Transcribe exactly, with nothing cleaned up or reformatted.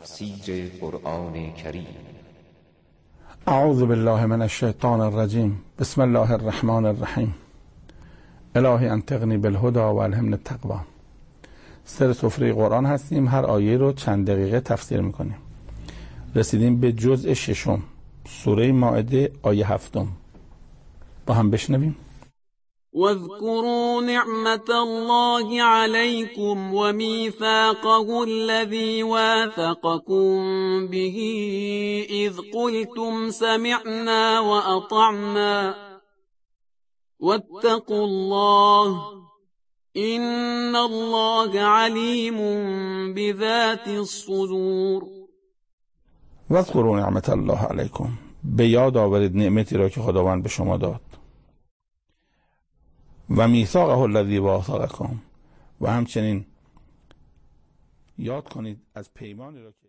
تفسیر قرآن کریم. اعوذ بالله من الشیطان الرجیم. بسم الله الرحمن الرحیم. الهی انطقنی بالهدی و الهمنی التقوی. سر سفره قرآن هستیم، هر آیه رو چند دقیقه تفسیر میکنیم. رسیدیم به جزء ششم، سوره مائده، آیه هفتم. با هم بشنویم. واذكروا نعمة الله عليكم وميثاقه الذي واثقكم به إذ قلتم سمعنا وأطعنا واتقوا الله إن الله عليم بذات الصدور. واذکروا نعمت الله علیکم، به یاد آورید نعمتی را که خداوند به شما داد. و میثاقه الذی واثقکم، و همچنین یاد کنید از پیمانی را که